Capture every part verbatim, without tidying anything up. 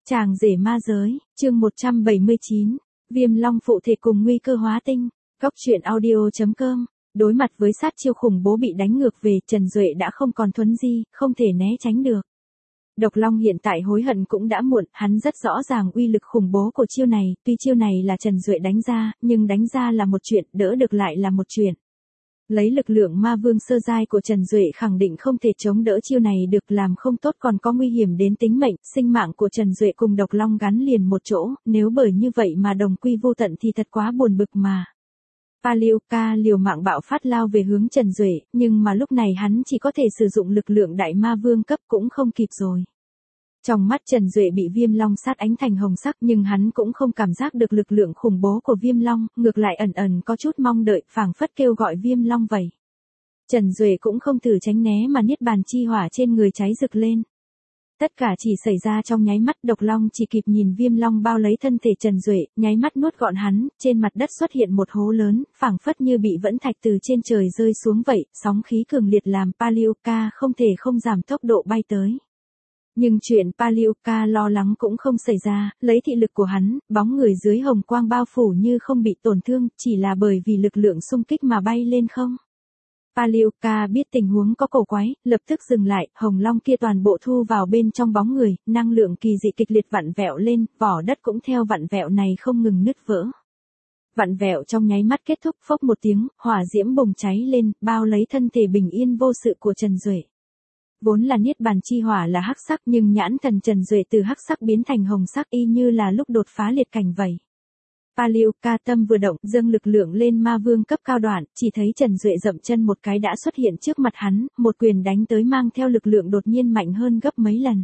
Chàng rể ma giới, chương một trăm bảy mươi chín, Viêm Long phụ thể cùng nguy cơ hóa tinh. Góc truyện audio chấm com. Đối mặt với sát chiêu khủng bố bị đánh ngược về, Trần Duệ đã không còn thuấn di, không thể né tránh được. Độc Long hiện tại hối hận cũng đã muộn, hắn rất rõ ràng uy lực khủng bố của chiêu này, tuy chiêu này là Trần Duệ đánh ra, nhưng đánh ra là một chuyện, đỡ được lại là một chuyện. Lấy lực lượng ma vương sơ giai của Trần Duệ khẳng định không thể chống đỡ chiêu này được, làm không tốt còn có nguy hiểm đến tính mệnh, sinh mạng của Trần Duệ cùng Độc Long gắn liền một chỗ, nếu bởi như vậy mà đồng quy vô tận thì thật quá buồn bực mà. Palioka liều mạng bạo phát lao về hướng Trần Duệ, nhưng mà lúc này hắn chỉ có thể sử dụng lực lượng đại ma vương cấp cũng không kịp rồi. Trong mắt Trần Duệ bị Viêm Long sát ánh thành hồng sắc, nhưng hắn cũng không cảm giác được lực lượng khủng bố của Viêm Long, ngược lại ẩn ẩn có chút mong đợi, phảng phất kêu gọi Viêm Long vậy. Trần Duệ cũng không thử tránh né mà niết bàn chi hỏa trên người cháy rực lên. Tất cả chỉ xảy ra trong nháy mắt, Độc Long chỉ kịp nhìn Viêm Long bao lấy thân thể Trần Duệ, nháy mắt nuốt gọn hắn, trên mặt đất xuất hiện một hố lớn, phảng phất như bị vẫn thạch từ trên trời rơi xuống vậy, sóng khí cường liệt làm Palioka không thể không giảm tốc độ bay tới. Nhưng chuyện Palioka lo lắng cũng không xảy ra, lấy thị lực của hắn, bóng người dưới hồng quang bao phủ như không bị tổn thương, chỉ là bởi vì lực lượng xung kích mà bay lên không. Palioka biết tình huống có cổ quái, lập tức dừng lại, hồng long kia toàn bộ thu vào bên trong bóng người, năng lượng kỳ dị kịch liệt vặn vẹo lên, vỏ đất cũng theo vặn vẹo này không ngừng nứt vỡ. Vặn vẹo trong nháy mắt kết thúc, phốc một tiếng, hỏa diễm bùng cháy lên, bao lấy thân thể bình yên vô sự của Trần Duệ. Vốn là niết bàn chi hỏa là hắc sắc, nhưng nhãn thần Trần Duệ từ hắc sắc biến thành hồng sắc y như là lúc đột phá liệt cảnh vậy. Palioka tâm vừa động, dâng lực lượng lên ma vương cấp cao đoạn, chỉ thấy Trần Duệ dậm chân một cái đã xuất hiện trước mặt hắn, một quyền đánh tới mang theo lực lượng đột nhiên mạnh hơn gấp mấy lần.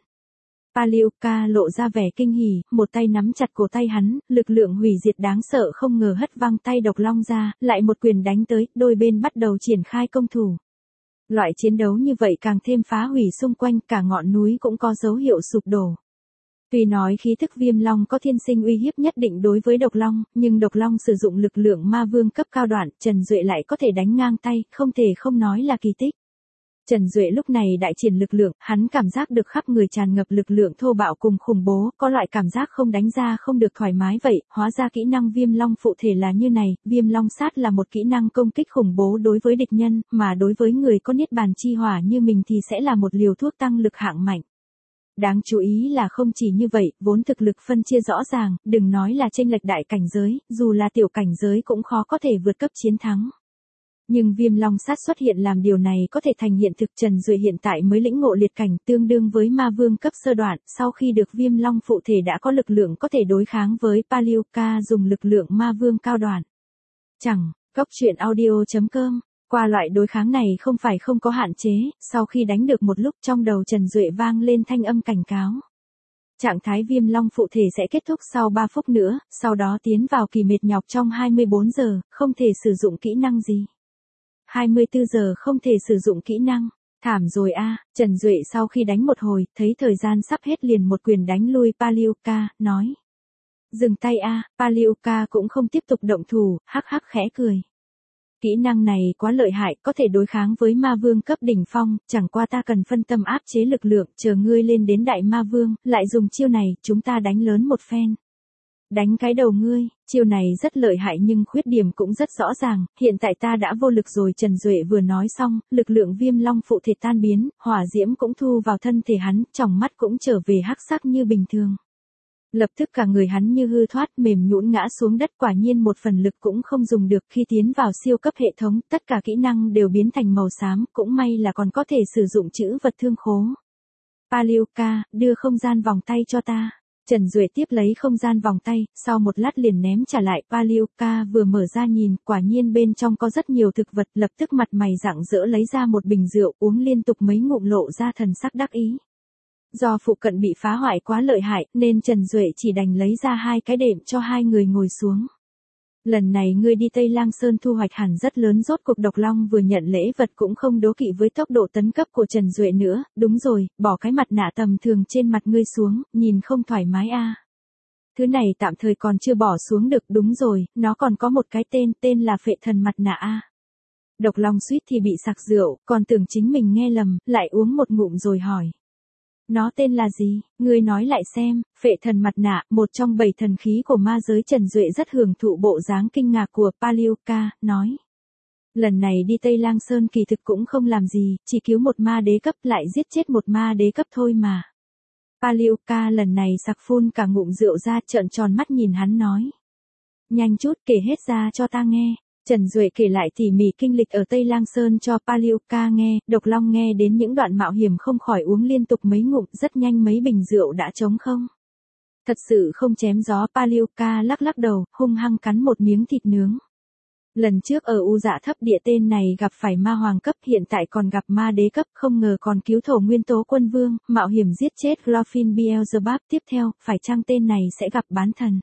Palioka lộ ra vẻ kinh hỉ, một tay nắm chặt cổ tay hắn, lực lượng hủy diệt đáng sợ không ngờ hất văng tay Độc Long ra, lại một quyền đánh tới, đôi bên bắt đầu triển khai công thủ. Loại chiến đấu như vậy càng thêm phá hủy xung quanh, cả ngọn núi cũng có dấu hiệu sụp đổ. Tuy nói khí thức Viêm Long có thiên sinh uy hiếp nhất định đối với Độc Long, nhưng Độc Long sử dụng lực lượng ma vương cấp cao đoạn, Trần Duệ lại có thể đánh ngang tay, không thể không nói là kỳ tích. Trần Duệ lúc này đại triển lực lượng, hắn cảm giác được khắp người tràn ngập lực lượng thô bạo cùng khủng bố, có loại cảm giác không đánh ra không được thoải mái vậy, hóa ra kỹ năng Viêm Long phụ thể là như này, Viêm Long sát là một kỹ năng công kích khủng bố đối với địch nhân, mà đối với người có niết bàn chi hỏa như mình thì sẽ là một liều thuốc tăng lực hạng mạnh. Đáng chú ý là không chỉ như vậy, vốn thực lực phân chia rõ ràng, đừng nói là chênh lệch đại cảnh giới, dù là tiểu cảnh giới cũng khó có thể vượt cấp chiến thắng. Nhưng Viêm Long sát xuất hiện làm điều này có thể thành hiện thực. Trần Duệ hiện tại mới lĩnh ngộ liệt cảnh tương đương với ma vương cấp sơ đoạn, sau khi được Viêm Long phụ thể đã có lực lượng có thể đối kháng với Palioka dùng lực lượng ma vương cao đoạn. Chẳng, góc truyện audio chấm com. Qua loại đối kháng này không phải không có hạn chế, sau khi đánh được một lúc trong đầu Trần Duệ vang lên thanh âm cảnh cáo. Trạng thái Viêm Long phụ thể sẽ kết thúc sau ba phút nữa, sau đó tiến vào kỳ mệt nhọc trong hai mươi bốn giờ, không thể sử dụng kỹ năng gì. hai mươi tư giờ không thể sử dụng kỹ năng. Thảm rồi a. À. Trần Duệ sau khi đánh một hồi, thấy thời gian sắp hết liền một quyền đánh lui Palioka, nói. Dừng tay a. À. Palioka cũng không tiếp tục động thủ, hắc hắc khẽ cười. Kỹ năng này quá lợi hại, có thể đối kháng với ma vương cấp đỉnh phong, chẳng qua ta cần phân tâm áp chế lực lượng, chờ ngươi lên đến đại ma vương, lại dùng chiêu này, chúng ta đánh lớn một phen. Đánh cái đầu ngươi, chiêu này rất lợi hại nhưng khuyết điểm cũng rất rõ ràng, hiện tại ta đã vô lực rồi. Trần Duệ vừa nói xong, lực lượng Viêm Long phụ thể tan biến, hỏa diễm cũng thu vào thân thể hắn, tròng mắt cũng trở về hắc sắc như bình thường. Lập tức cả người hắn như hư thoát, mềm nhũn ngã xuống đất, quả nhiên một phần lực cũng không dùng được. Khi tiến vào siêu cấp hệ thống, tất cả kỹ năng đều biến thành màu xám, cũng may là còn có thể sử dụng chữ vật thương khố. Palioka, đưa không gian vòng tay cho ta. Trần Duệ tiếp lấy không gian vòng tay, sau một lát liền ném trả lại. Palioka vừa mở ra nhìn, quả nhiên bên trong có rất nhiều thực vật, lập tức mặt mày rạng rỡ lấy ra một bình rượu, uống liên tục mấy ngụm lộ ra thần sắc đắc ý. Do phụ cận bị phá hoại quá lợi hại, nên Trần Duệ chỉ đành lấy ra hai cái đệm cho hai người ngồi xuống. Lần này ngươi đi Tây Lang Sơn thu hoạch hẳn rất lớn. Rốt cuộc Độc Long vừa nhận lễ vật cũng không đố kỵ với tốc độ tấn cấp của Trần Duệ nữa. Đúng rồi, bỏ cái mặt nạ tầm thường trên mặt ngươi xuống, nhìn không thoải mái a. À. Thứ này tạm thời còn chưa bỏ xuống được. Đúng rồi, nó còn có một cái tên, tên là phệ thần mặt nạ a. À. Độc Long suýt thì bị sặc rượu, còn tưởng chính mình nghe lầm, lại uống một ngụm rồi hỏi. Nó tên là gì, ngươi nói lại xem. Phệ thần mặt nạ, một trong bảy thần khí của ma giới. Trần Duệ rất hưởng thụ bộ dáng kinh ngạc của Palioka, nói. Lần này đi Tây Lang Sơn kỳ thực cũng không làm gì, chỉ cứu một ma đế cấp lại giết chết một ma đế cấp thôi mà. Palioka lần này sặc phun cả ngụm rượu ra, trợn tròn mắt nhìn hắn nói. Nhanh chút kể hết ra cho ta nghe. Trần Duệ kể lại tỉ mỉ kinh lịch ở Tây Lang Sơn cho Palioka nghe. Độc Long nghe đến những đoạn mạo hiểm không khỏi uống liên tục mấy ngụm, rất nhanh mấy bình rượu đã trống không. Thật sự không chém gió. Palioka lắc lắc đầu, hung hăng cắn một miếng thịt nướng. Lần trước ở U Dạ Thấp Địa tên này gặp phải ma hoàng cấp, hiện tại còn gặp ma đế cấp, không ngờ còn cứu thổ nguyên tố quân vương, mạo hiểm giết chết Glorfin Beelzebub. Tiếp theo, phải chăng tên này sẽ gặp bán thần?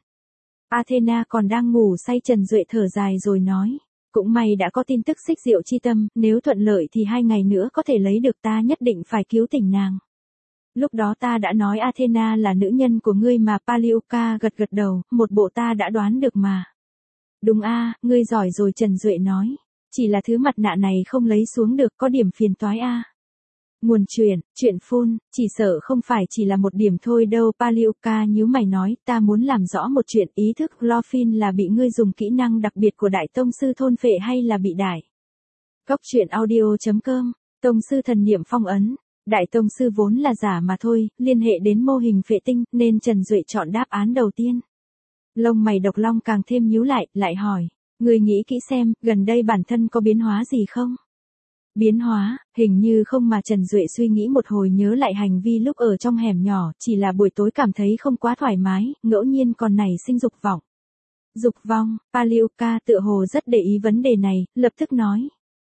Athena còn đang ngủ say. Trần Duệ thở dài rồi nói. Cũng may đã có tin tức xích diệu chi tâm, nếu thuận lợi thì hai ngày nữa có thể lấy được, ta nhất định phải cứu tỉnh nàng. Lúc đó ta đã nói Athena là nữ nhân của ngươi mà. Palioka gật gật đầu, một bộ ta đã đoán được mà. Đúng a, ngươi giỏi rồi. Trần Duệ nói. Chỉ là thứ mặt nạ này không lấy xuống được, có điểm phiền toái a. Nguồn truyền, chuyện phun, chỉ sợ không phải chỉ là một điểm thôi đâu. Palioka nhíu mày nói, ta muốn làm rõ một chuyện, ý thức Glorfin là bị ngươi dùng kỹ năng đặc biệt của Đại Tông Sư thôn phệ hay là bị đại? Cóc truyện audio chấm com, Tông Sư thần niệm phong ấn. Đại Tông Sư vốn là giả mà thôi, liên hệ đến mô hình phệ tinh, nên Trần Duệ chọn đáp án đầu tiên. Lông mày Độc Long càng thêm nhíu lại, lại hỏi, ngươi nghĩ kỹ xem, gần đây bản thân có biến hóa gì không? Biến hóa, hình như không mà. Trần Duệ suy nghĩ một hồi nhớ lại hành vi lúc ở trong hẻm nhỏ, chỉ là buổi tối cảm thấy không quá thoải mái, ngẫu nhiên còn nảy sinh dục vọng. Dục vong, Palioka tựa hồ rất để ý vấn đề này, lập tức nói.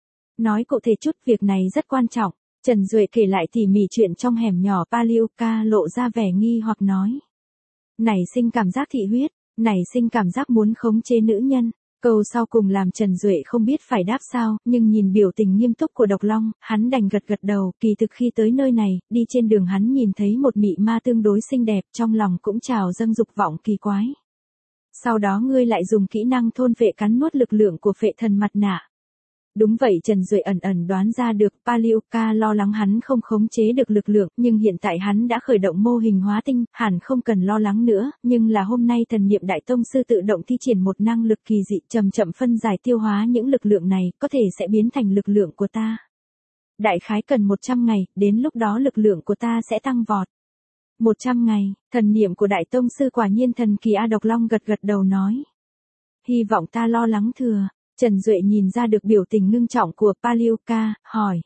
Nói cụ thể chút, việc này rất quan trọng. Trần Duệ kể lại tỉ mỉ chuyện trong hẻm nhỏ. Palioka lộ ra vẻ nghi hoặc nói. Nảy sinh cảm giác thị huyết, nảy sinh cảm giác muốn khống chế nữ nhân. Câu sau cùng làm Trần Duệ không biết phải đáp sao, nhưng nhìn biểu tình nghiêm túc của Độc Long, hắn đành gật gật đầu. Kỳ thực khi tới nơi này, đi trên đường hắn nhìn thấy một mị ma tương đối xinh đẹp, trong lòng cũng trào dâng dục vọng kỳ quái. Sau đó ngươi lại dùng kỹ năng thôn phệ cắn nuốt lực lượng của phệ thần mặt nạ. Đúng vậy. Trần Duệ ẩn ẩn đoán ra được. Palioka lo lắng hắn không khống chế được lực lượng, nhưng hiện tại hắn đã khởi động mô hình hóa tinh, hẳn không cần lo lắng nữa. Nhưng là hôm nay thần niệm Đại Tông Sư tự động thi triển một năng lực kỳ dị, chậm chậm phân giải tiêu hóa những lực lượng này, có thể sẽ biến thành lực lượng của ta. Đại khái cần một trăm ngày, đến lúc đó lực lượng của ta sẽ tăng vọt. một trăm ngày, thần niệm của Đại Tông Sư quả nhiên thần kỳ a. Độc Long gật gật đầu nói. Hy vọng ta lo lắng thừa. Trần Duệ nhìn ra được biểu tình ngưng trọng của Palioka, hỏi.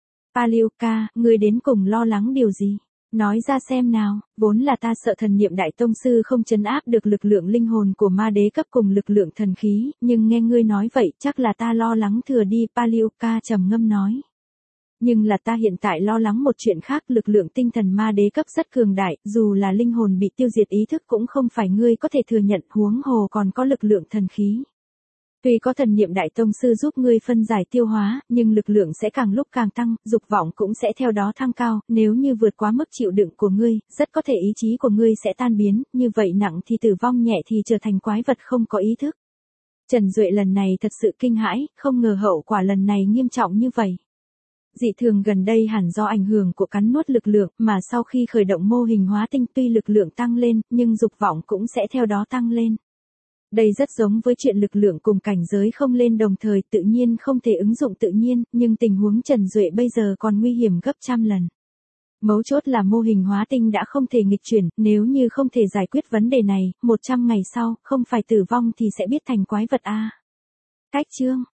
Palioka, ngươi đến cùng lo lắng điều gì? Nói ra xem nào. Vốn là ta sợ thần niệm Đại Tông Sư không trấn áp được lực lượng linh hồn của ma đế cấp cùng lực lượng thần khí, nhưng nghe ngươi nói vậy chắc là ta lo lắng thừa đi. Palioka trầm ngâm nói. Nhưng là ta hiện tại lo lắng một chuyện khác, lực lượng tinh thần ma đế cấp rất cường đại, dù là linh hồn bị tiêu diệt ý thức cũng không phải ngươi có thể thừa nhận, huống hồ còn có lực lượng thần khí. Tuy có thần niệm Đại Tông Sư giúp ngươi phân giải tiêu hóa, nhưng lực lượng sẽ càng lúc càng tăng, dục vọng cũng sẽ theo đó thăng cao, nếu như vượt quá mức chịu đựng của ngươi, rất có thể ý chí của ngươi sẽ tan biến, như vậy nặng thì tử vong, nhẹ thì trở thành quái vật không có ý thức. Trần Duệ lần này thật sự kinh hãi, không ngờ hậu quả lần này nghiêm trọng như vậy. Dị thường gần đây hẳn do ảnh hưởng của cắn nuốt lực lượng, mà sau khi khởi động mô hình hóa tinh tuy lực lượng tăng lên, nhưng dục vọng cũng sẽ theo đó tăng lên. Đây rất giống với chuyện lực lượng cùng cảnh giới không lên đồng thời, tự nhiên không thể ứng dụng tự nhiên, nhưng tình huống Trần Duệ bây giờ còn nguy hiểm gấp trăm lần. Mấu chốt là mô hình hóa tinh đã không thể nghịch chuyển, nếu như không thể giải quyết vấn đề này, một trăm ngày sau, không phải tử vong thì sẽ biết thành quái vật a. Cách chương